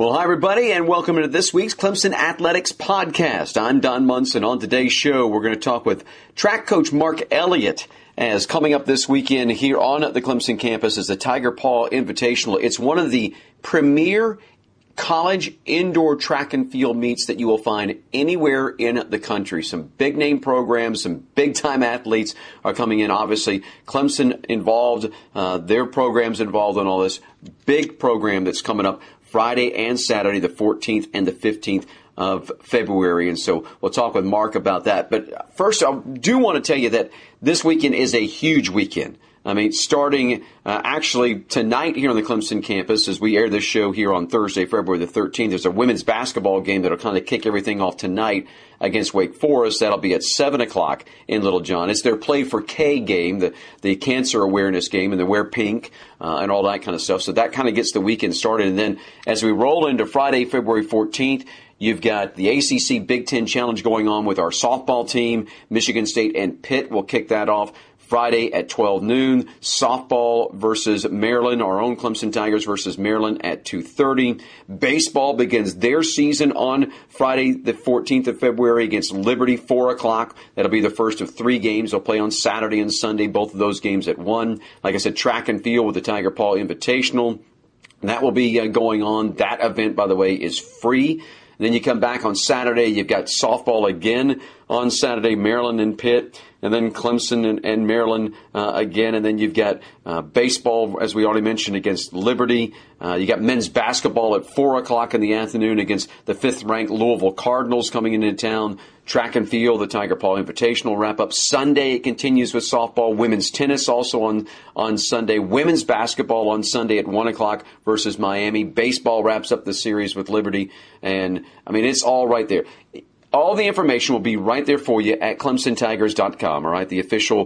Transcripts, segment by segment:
Well, hi, everybody, and welcome to this week's Clemson Athletics Podcast. I'm Don Munson. On today's show, we're going to talk with track coach Mark Elliott, as coming up this weekend here on the Clemson campus is the Tiger Paw Invitational. It's one of the premier college indoor track and field meets that you will find anywhere in the country. Some big name programs, some big time athletes are coming in. Obviously, Clemson involved, their programs involved in all this big program that's coming up Friday and Saturday, the 14th and the 15th of February. And so we'll talk with Mark about that. But first, I do want to tell you that this weekend is a huge weekend. I mean, starting actually tonight here on the Clemson campus, as we air this show here on Thursday, February the 13th, there's a women's basketball game that'll kind of kick everything off tonight against Wake Forest. That'll be at 7 o'clock in Littlejohn. It's their Play for K game, the cancer awareness game, and they wear pink and all that kind of stuff. So that kind of gets the weekend started. And then as we roll into Friday, February 14th, you've got the ACC Big Ten Challenge going on with our softball team. Michigan State and Pitt will kick that off Friday at 12 noon. Softball versus Maryland, our own Clemson Tigers versus Maryland at 2:30. Baseball begins their season on Friday the 14th of February against Liberty, 4 o'clock. That'll be the first of 3 games. They'll play on Saturday and Sunday, both of those games at 1. Like I said, track and field with the Tiger Paw Invitational. And that will be going on. That event, by the way, is free. Then you come back on Saturday, you've got softball again on Saturday, Maryland and Pitt, and then Clemson and Maryland again. And then you've got baseball, as we already mentioned, against Liberty. You got men's basketball at 4 o'clock in the afternoon against the 5th-ranked Louisville Cardinals coming into town. Track and field, the Tiger Paw Invitational wrap up Sunday. It continues with softball. Women's tennis also on Sunday. Women's basketball on Sunday at 1 o'clock versus Miami. Baseball wraps up the series with Liberty. And, I mean, it's all right there. All the information will be right there for you at ClemsonTigers.com, all right, the official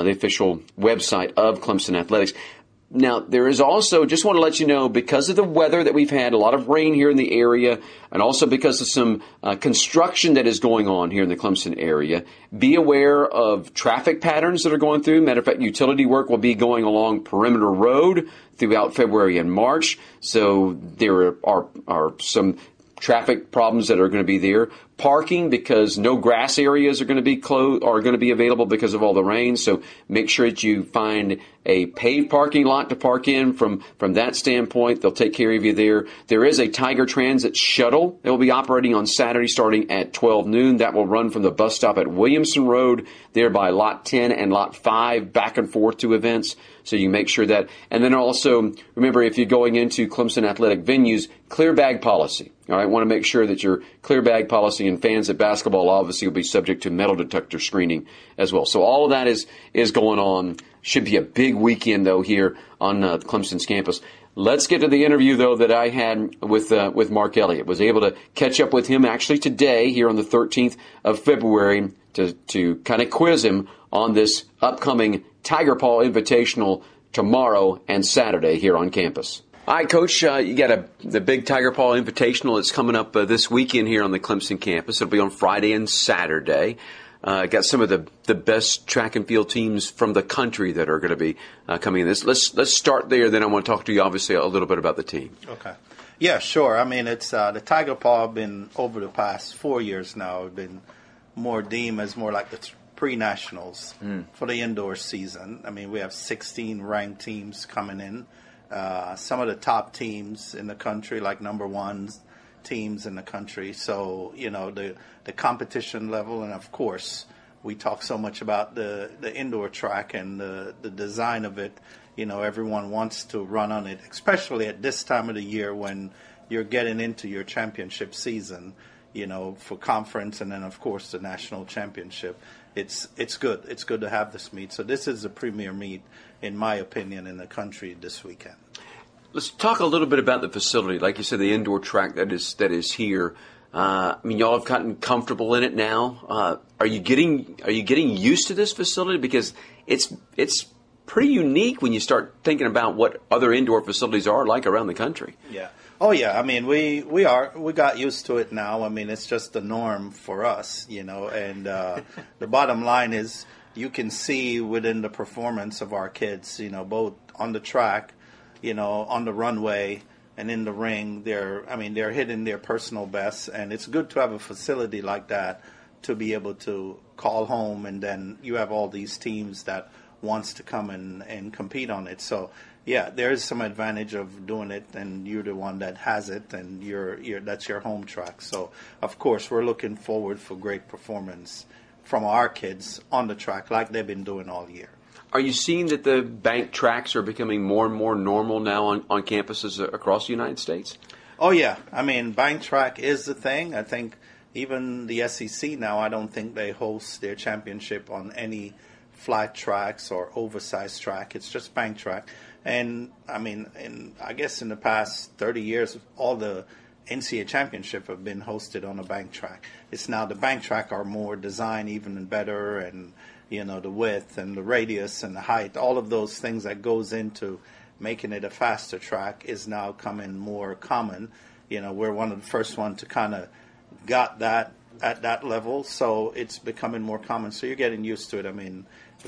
website of Clemson Athletics. Now, there is also, just want to let you know, because of the weather that we've had, a lot of rain here in the area, and also because of some construction that is going on here in the Clemson area, be aware of traffic patterns that are going through. Matter of fact, utility work will be going along Perimeter Road throughout February and March. So there are some traffic problems that are going to be there. Parking, because no grass areas are going to be available because of all the rain. So make sure that you find a paved parking lot to park in. From that standpoint, they'll take care of you there. There is a Tiger Transit shuttle that will be operating on Saturday starting at 12 noon. That will run from the bus stop at Williamson Road, there by Lot 10 and Lot 5, back and forth to events. So you make sure that. And then also, remember, if you're going into Clemson athletic venues, clear bag policy. All right, want to make sure that your clear bag policy, and fans at basketball obviously will be subject to metal detector screening as well. So all of that is going on. Should be a big weekend, though, here on Clemson's campus. Let's get to the interview, though, that I had with Mark Elliott. Was able to catch up with him actually today here on the 13th of February to kind of quiz him on this upcoming Tiger Paw Invitational tomorrow and Saturday here on campus. All right, Coach, you got the big Tiger Paw Invitational that's coming up this weekend here on the Clemson campus. It'll be on Friday and Saturday. Got some of the best track and field teams from the country that are going to be coming in this. Let's start there. Then I want to talk to you, obviously, a little bit about the team. Okay. Yeah, sure. I mean, it's the Tiger Paw been over the past 4 years now. Been more deemed as more like the pre-nationals for the indoor season. I mean, we have 16 ranked teams coming in. Some of the top teams in the country, like number ones teams in the country. So, you know, the competition level, and of course, we talk so much about the indoor track and the design of it. You know, everyone wants to run on it, especially at this time of the year when you're getting into your championship season, you know, for conference and then, of course, the national championship. It's good. It's good to have this meet. So this is the premier meet, in my opinion, in the country this weekend. Let's talk a little bit about the facility. Like you said, the indoor track that is here. I mean, y'all have gotten comfortable in it now. Are you getting used to this facility? Because it's pretty unique when you start thinking about what other indoor facilities are like around the country. Yeah. Oh yeah. I mean, we got used to it now. I mean, it's just the norm for us, you know. And the bottom line is, you can see within the performance of our kids, you know, both on the track, you know, on the runway, and in the ring, they're hitting their personal bests, and it's good to have a facility like that to be able to call home, and then you have all these teams that wants to come and compete on it. So yeah, there is some advantage of doing it, and you're the one that has it, and that's your home track. So of course we're looking forward for great performance from our kids on the track like they've been doing all year. Are you seeing that the bank tracks are becoming more and more normal now on campuses across the United States? Oh yeah, I mean bank track is the thing. I think even the SEC now, I don't think they host their championship on any flat tracks or oversized track. It's just bank track. And I mean, I guess in the past 30 years, all the NCAA championship have been hosted on a bank track. It's now the bank track are more designed even better, and the width and the radius and the height, all of those things that goes into making it a faster track is now coming more common. We're one of the first ones to kind of got that at that level, so it's becoming more common. So you're getting used to it. I mean,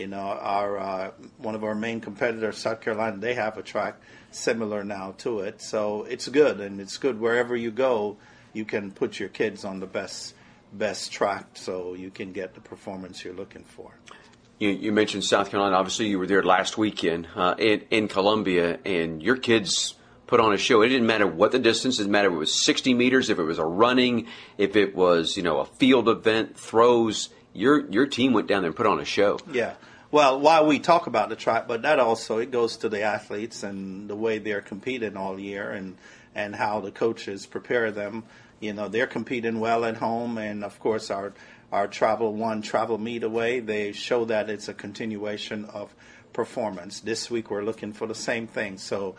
our one of our main competitors, South Carolina, they have a track similar now to it. So it's good, and it's good wherever you go, you can put your kids on the best track, so you can get the performance you're looking for. You mentioned South Carolina. Obviously, you were there last weekend in Columbia, and your kids put on a show. It didn't matter what the distance. It didn't matter if it was 60 meters, if it was a running, if it was a field event, throws. Your team went down there and put on a show. Yeah. Well, while we talk about the track, but that also, it goes to the athletes and the way they're competing all year, and how the coaches prepare them. They're competing well at home, and of course our travel meet away, they show that it's a continuation of performance. This week we're looking for the same thing. So,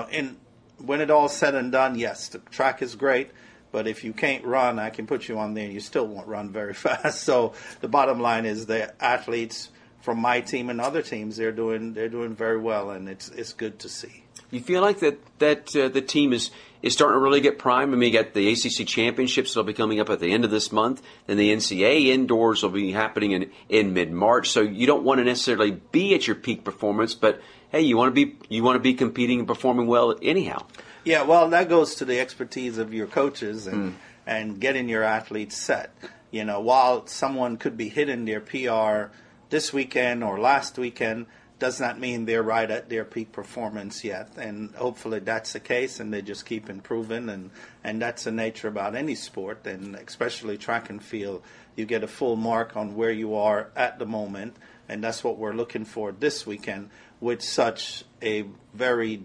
when it all's said and done, yes, the track is great, but if you can't run, I can put you on there and you still won't run very fast. So the bottom line is the athletes from my team and other teams, they're doing very well, and it's good to see. You feel like that the team is starting to really get primed? I mean, you got the ACC championships that'll be coming up at the end of this month. Then the NCAA indoors will be happening in mid-March. So you don't want to necessarily be at your peak performance, but hey, you want to be competing and performing well anyhow. Yeah, well, that goes to the expertise of your coaches and getting your athletes set. While someone could be hitting their PR this weekend or last weekend, does not mean they're right at their peak performance yet. And hopefully that's the case, and they just keep improving. And that's the nature about any sport, and especially track and field. You get a full mark on where you are at the moment, and that's what we're looking for this weekend with such a very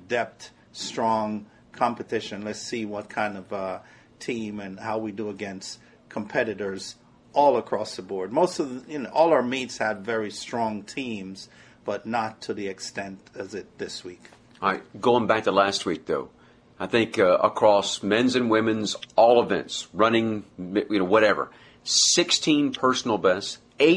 strong competition. Let's see what kind of team and how we do against competitors all across the board. Most of all our meets had very strong teams, but not to the extent as it this week. All right, going back to last week, though, I think across men's and women's, all events, running, whatever, 16 personal bests,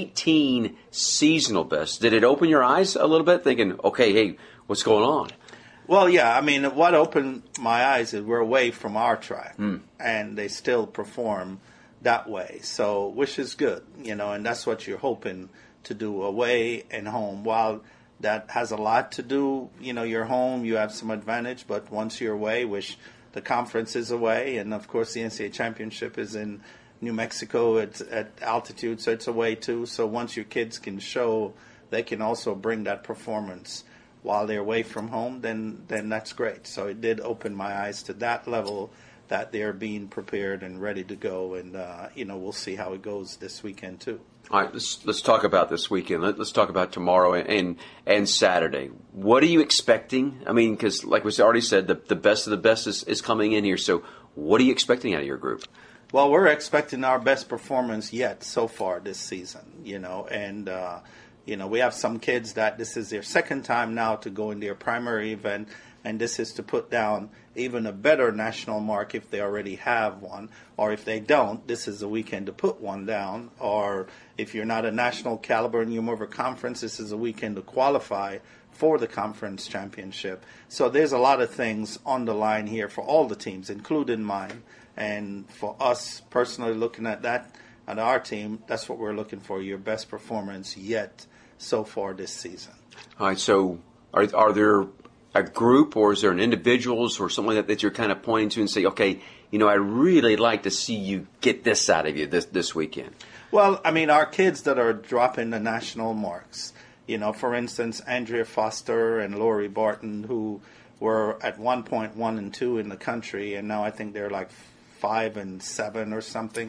18 seasonal bests. Did it open your eyes a little bit, thinking, okay, hey, what's going on? Well, yeah, I mean, what opened my eyes is we're away from our track, and they still perform that way, so which is good, and that's what you're hoping to do, away and home. While that has a lot to do, you're home, you have some advantage, but once you're away, which the conference is away, and of course the NCAA championship is in New Mexico, it's at altitude, so it's away too. So once your kids can show they can also bring that performance while they're away from home, then that's great. So it did open my eyes to that level, that they're being prepared and ready to go, and we'll see how it goes this weekend too. All right, let's talk about this weekend. Let's talk about tomorrow and Saturday. What are you expecting? I mean, because like we already said, the best of the best is coming in here. So what are you expecting out of your group? Well, we're expecting our best performance yet so far this season, and we have some kids that this is their second time now to go in their primary event, and this is to put down even a better national mark if they already have one, or if they don't, this is a weekend to put one down, or if you're not a national caliber and you're more of a conference, this is a weekend to qualify for the conference championship. So there's a lot of things on the line here for all the teams, including mine, and for us personally looking at that, at our team, that's what we're looking for, your best performance yet so far this season. All right, so are there a group, or is there an individuals or something like that you're kind of pointing to and say, okay, I really like to see you get this out of you this weekend? Well, I mean, our kids that are dropping the national marks, for instance, Andrea Foster and Lori Barton, who were at one point 1 and 2 in the country, and now I think they're like 5 and 7 or something,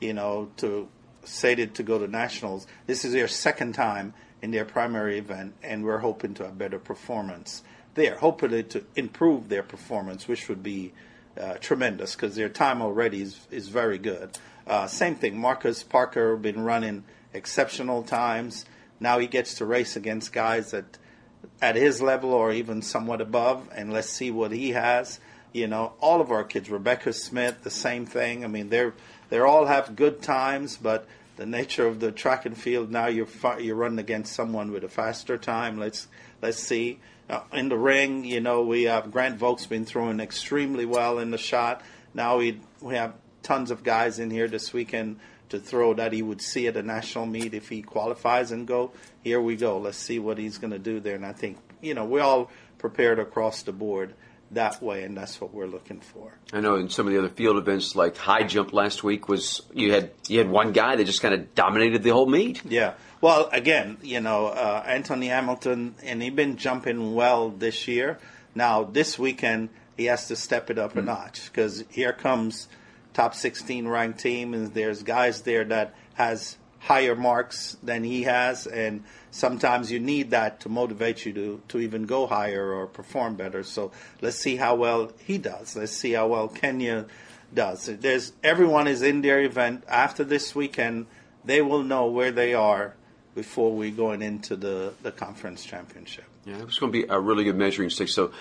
slated to go to nationals. This is their second time in their primary event, and we're hoping to have better performance there, hopefully to improve their performance, which would be tremendous because their time already is very good. Same thing, Marcus Parker been running exceptional times. Now he gets to race against guys at his level or even somewhat above, and let's see what he has. All of our kids, Rebecca Smith, the same thing. I mean, they all have good times, but the nature of the track and field, now you're running against someone with a faster time. Let's see. In the ring, we have Grant Volk's been throwing extremely well in the shot. Now we have tons of guys in here this weekend to throw that he would see at a national meet if he qualifies and go. Here we go. Let's see what he's going to do there. And I think, we're all prepared across the board that way, and that's what we're looking for. I know in some of the other field events, like high jump last week, you had one guy that just kind of dominated the whole meet. Yeah. Well, again, Anthony Hamilton, and he's been jumping well this year. Now, this weekend, he has to step it up a notch because here comes top 16 ranked team, and there's guys there that has higher marks than he has, and sometimes you need that to motivate you to even go higher or perform better. So let's see how well he does. Let's see how well Kenya does. Everyone is in their event. After this weekend, they will know where they are before we going into the conference championship. Yeah, it's going to be a really good measuring stick. So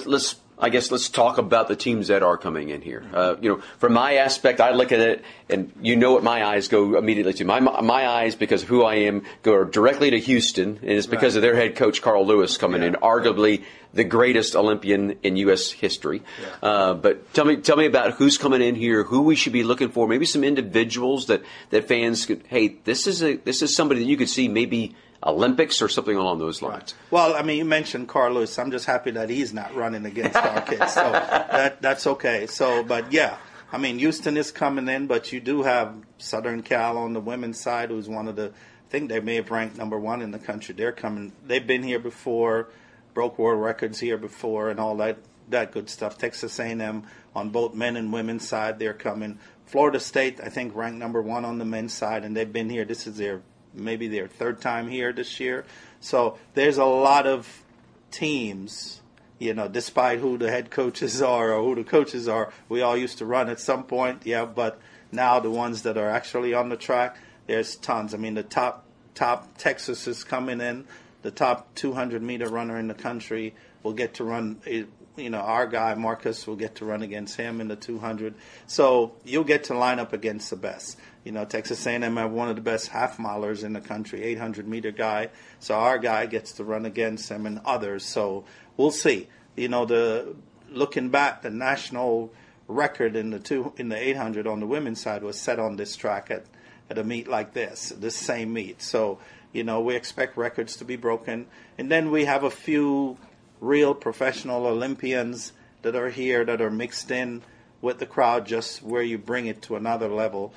let's talk about the teams that are coming in here. From my aspect, I look at it, and what my eyes go immediately to. My eyes, because of who I am, go directly to Houston, and it's because of their head coach, Carl Lewis, coming in, arguably the greatest Olympian in U.S. history. Yeah. But tell me about who's coming in here, who we should be looking for, maybe some individuals that fans could, hey, this is somebody that you could see maybe Olympics or something along those lines. Right. Well, I mean, you mentioned Carl Lewis. I'm just happy that he's not running against our kids, so that's okay. So, but yeah, I mean, Houston is coming in, but you do have Southern Cal on the women's side, who's one of I think they may have ranked number 1 in the country. They're coming. They've been here before, broke world records here before, and all that good stuff. Texas A&M on both men and women's side, they're coming. Florida State, I think, ranked number 1 on the men's side, and they've been here. This is maybe their third time here this year. So there's a lot of teams, despite who the head coaches are or who the coaches are. We all used to run at some point, but now the ones that are actually on the track, there's tons. I mean, the top Texas is coming in. The top 200-meter runner in the country will get to run. Our guy Marcus will get to run against him in the 200. So you'll get to line up against the best. Texas A&M have one of the best half-milers in the country, 800-meter guy. So our guy gets to run against him and others. So we'll see. Looking back, the national record in the 800 on the women's side was set on this track at a meet like this same meet. So we expect records to be broken, and then we have a few real professional Olympians that are here that are mixed in with the crowd, just where you bring it to another level.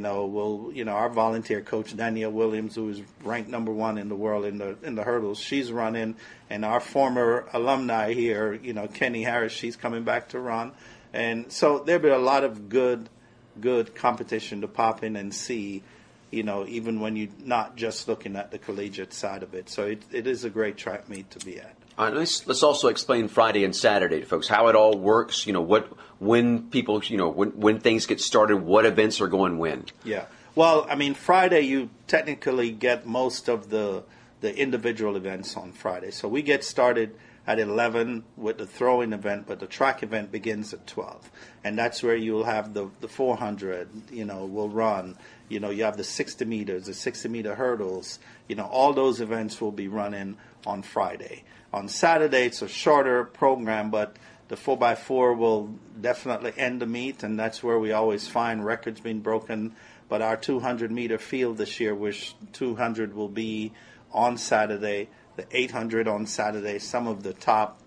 Our volunteer coach Danielle Williams, who is ranked number 1 in the world in the hurdles, she's running, and our former alumni here, Kenny Harris, she's coming back to run, and so there'll be a lot of good competition to pop in and see. Even when you're not just looking at the collegiate side of it, so it is a great track meet to be at. All right, let's also explain Friday and Saturday to folks, how it all works, when people, when things get started, what events are going when. Yeah. Well, I mean, Friday you technically get most of the individual events on Friday. So we get started at 11 with the throwing event, but the track event begins at 12. And that's where you'll have the 400, will run. You have the 60 meters, the 60-meter hurdles. All those events will be running on Friday. On Saturday, it's a shorter program, but the 4x4 will definitely end the meet, and that's where we always find records being broken. But our 200-meter field this year, which 200 will be on Saturday, the 800 on Saturday, some of the top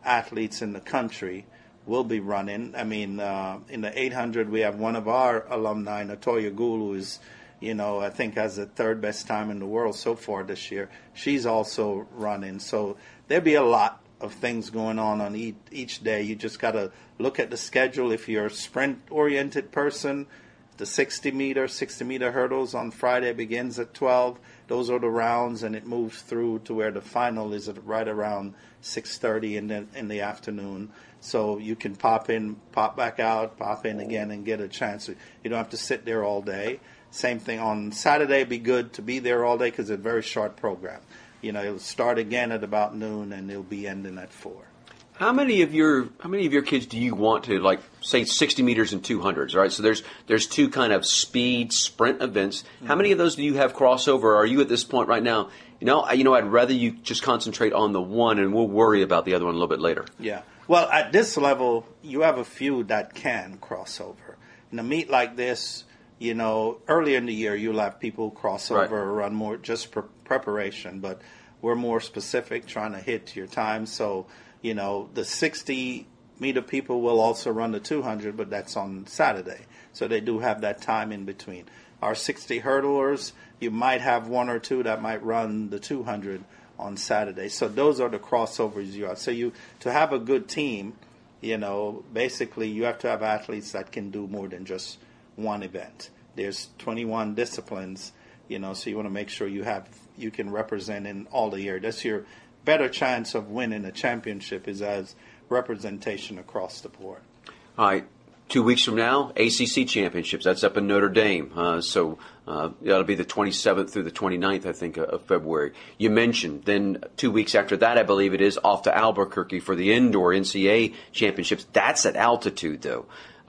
athletes in the country will be running. I mean, in the 800, we have one of our alumni, Natoya Gould, who is, I think has the third best time in the world so far this year. She's also running. So there'll be a lot of things going on each day. You just got to look at the schedule. If you're a sprint-oriented person, the 60-meter hurdles on Friday begins at 12. Those are the rounds, and it moves through to where the final is at right around 6:30 in the afternoon. So you can pop in, pop back out, pop in again, and get a chance. You don't have to sit there all day. Same thing on Saturday. Be good to be there all day because it's a very short program. It'll start again at about noon, and it'll be ending at 4. How many of your kids do you want to, like, say 60 meters and 200s, right? So there's two kind of speed sprint events. How many of those do you have crossover? Or are you at this point right now, I'd rather you just concentrate on the one and we'll worry about the other one a little bit later? Yeah. Well, at this level, you have a few that can cross over. In a meet like this, earlier in the year, you'll have people cross over or run more just preparation, but we're more specific, trying to hit your time. So, the 60-meter people will also run the 200, but that's on Saturday. So they do have that time in between. Our 60 hurdlers, you might have one or two that might run the 200 on Saturday. So those are the crossovers you have. So to have a good team, basically you have to have athletes that can do more than just one event. There's 21 disciplines, so you want to make sure you can represent in all the year. That's your better chance of winning a championship is as representation across the board. All right. 2 weeks from now, ACC championships. That's up in Notre Dame. So that'll be the 27th through the 29th, I think, of February. You mentioned then 2 weeks after that, I believe it is, off to Albuquerque for the indoor NCAA championships. That's at altitude, though.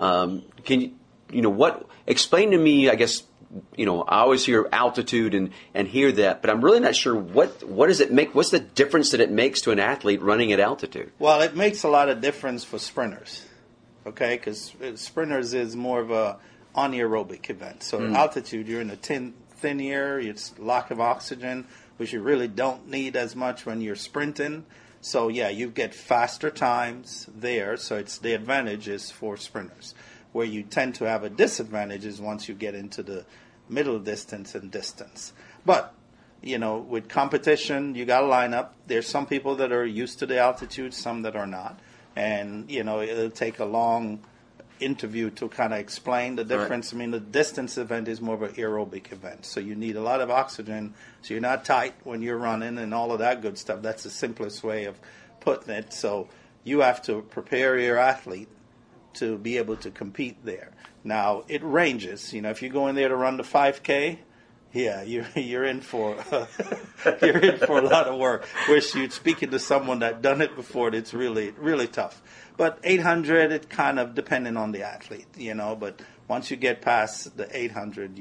Can you, explain to me, I guess, I always hear altitude and hear that, but I'm really not sure what does it make, what's the difference that it makes to an athlete running at altitude? Well, it makes a lot of difference for sprinters, okay, because sprinters is more of a anaerobic event. So at altitude, you're in a thin air, it's lack of oxygen, which you really don't need as much when you're sprinting. So yeah, you get faster times there, so it's the advantage is for sprinters. Where you tend to have a disadvantage is once you get into the middle distance and distance. But, with competition, you got to line up. There's some people that are used to the altitude, some that are not. And, it'll take a long interview to kind of explain the difference. Right. I mean, the distance event is more of an aerobic event. So you need a lot of oxygen, so you're not tight when you're running and all of that good stuff. That's the simplest way of putting it. So you have to prepare your athlete to be able to compete there. Now it ranges. If you go in there to run the 5K, yeah, you're in for you're in for a lot of work. Wish you'd speaking to someone that done it before. It's really really tough. But 800, it kind of depending on the athlete, But once you get past the 800,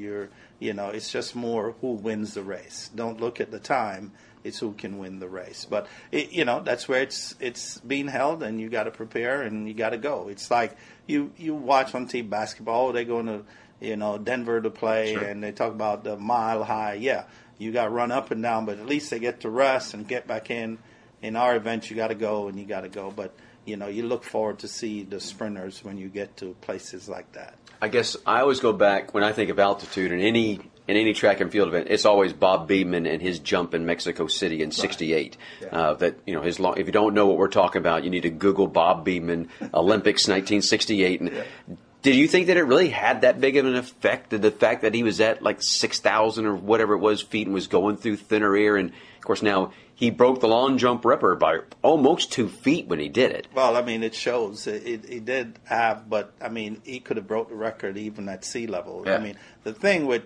it's just more who wins the race. Don't look at the time. It's who can win the race. But, that's where it's being held, and you got to prepare, and you got to go. It's like you watch on team basketball, they're going to, Denver to play, sure. And they talk about the mile high. Yeah, you got to run up and down, but at least they get to rest and get back in. In our event, you got to go, and you got to go. But, you look forward to see the sprinters when you get to places like that. I guess I always go back, when I think of altitude in any track and field event, it's always Bob Beamon and his jump in Mexico City in '68. Yeah. If you don't know what we're talking about, you need to Google Bob Beamon Olympics 1968. And did you think that it really had that big of an effect? The fact that he was at like 6,000 or whatever it was feet and was going through thinner air, and of course now he broke the long jump record by almost 2 feet when he did it. Well, I mean, it shows. He did have, but, I mean, he could have broke the record even at sea level. Yeah. I mean, the thing with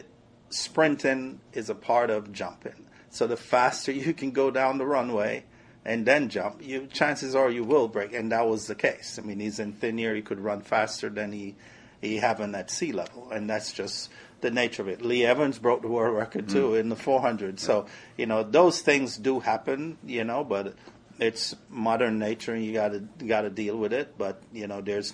sprinting is a part of jumping. So the faster you can go down the runway and then jump, chances are you will break. And that was the case. I mean, he's in thin air. He could run faster than he having at sea level. And that's just the nature of it. Lee Evans broke the world record too in the 400. So, those things do happen, but it's modern nature and you got to deal with it. But, there's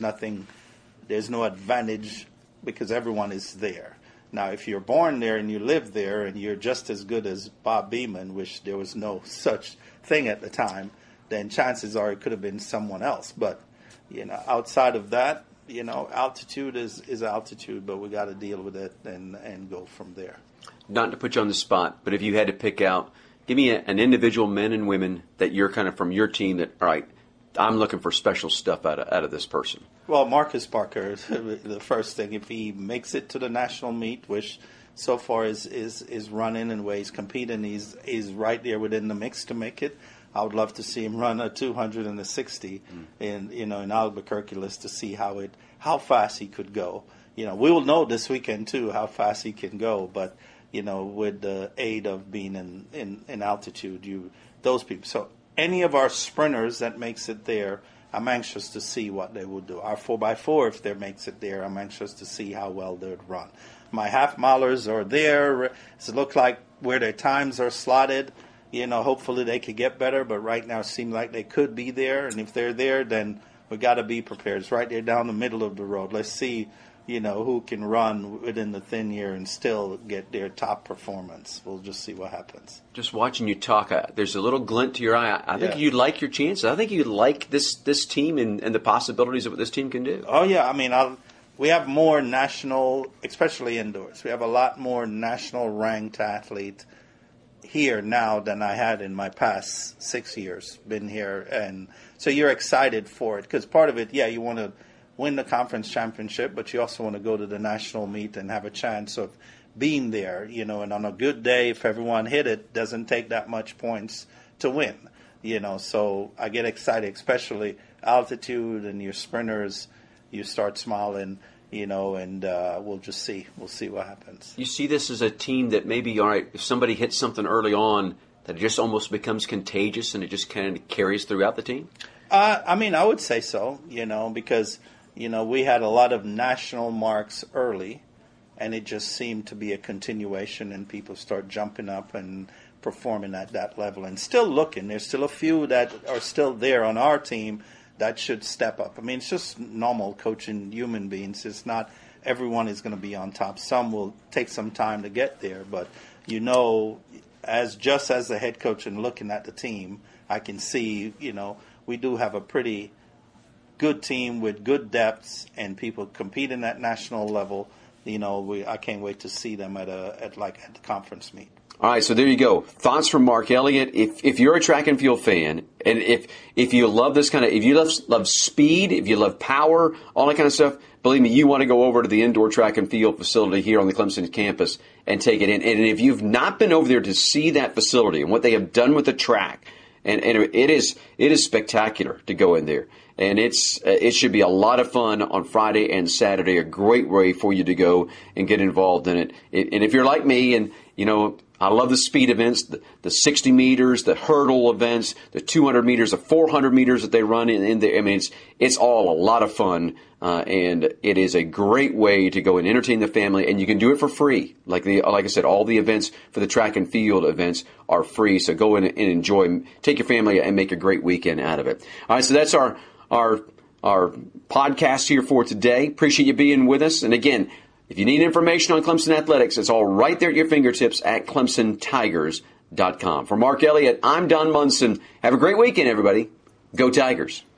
no advantage because everyone is there. Now, if you're born there and you live there and you're just as good as Bob Beamon, which there was no such thing at the time, then chances are it could have been someone else. But, outside of that, altitude is altitude, but we got to deal with it and go from there. Not to put you on the spot, but if you had to pick out, give me an individual men and women that you're kind of from your team that, all right, I'm looking for special stuff out of this person. Well, Marcus Parker, the first thing, if he makes it to the national meet, which so far is running and where he's competing, he's right there within the mix to make it. I would love to see him run a 200 and a 60 in Albuquerque to see how fast he could go. We will know this weekend too how fast he can go, but with the aid of being in altitude, those people. So any of our sprinters that makes it there, I'm anxious to see what they will do. Our 4x4, if they makes it there, I'm anxious to see how well they would run. My half milers are there. It look like where their times are slotted. Hopefully they could get better, but right now it seems like they could be there. And if they're there, then we got to be prepared. It's right there down the middle of the road. Let's see, who can run within the thin air and still get their top performance. We'll just see what happens. Just watching you talk, there's a little glint to your eye. I think you like your chances. I think you like this team and the possibilities of what this team can do. Oh, yeah. I mean, we have more national, especially indoors. We have a lot more national ranked athletes here now than I had in my past 6 years been here. And so you're excited for it because part of it, you want to win the conference championship, but you also want to go to the national meet and have a chance of being there, and on a good day, if everyone hit it, doesn't take that much points to win, so I get excited, especially altitude and your sprinters, you start smiling, and we'll just see. We'll see what happens. You see this as a team that maybe, all right, if somebody hits something early on, that it just almost becomes contagious and it just kind of carries throughout the team? I would say so, because, we had a lot of national marks early, and it just seemed to be a continuation, and people start jumping up and performing at that level and still looking. There's still a few that are still there on our team that should step up. I mean, it's just normal coaching human beings. It's not everyone is going to be on top. Some will take some time to get there, but as the head coach and looking at the team, I can see, we do have a pretty good team with good depths and people competing at national level. I can't wait to see them at the conference meet. All right, so there you go. Thoughts from Mark Elliott. If you're a track and field fan, and if you love this kind of, if you love speed, if you love power, all that kind of stuff, believe me, you want to go over to the indoor track and field facility here on the Clemson campus and take it in. And if you've not been over there to see that facility and what they have done with the track, and it is spectacular to go in there. And it should be a lot of fun on Friday and Saturday, a great way for you to go and get involved in it. And if you're like me and, I love the speed events, the 60 meters, the hurdle events, the 200 meters, the 400 meters that they run in there. I mean, it's all a lot of fun, and it is a great way to go and entertain the family, and you can do it for free. Like I said, all the events for the track and field events are free, so go in and enjoy, take your family and make a great weekend out of it. All right, so that's our podcast here for today. Appreciate you being with us, and again, if you need information on Clemson Athletics, it's all right there at your fingertips at ClemsonTigers.com. For Mark Elliott, I'm Don Munson. Have a great weekend, everybody. Go Tigers.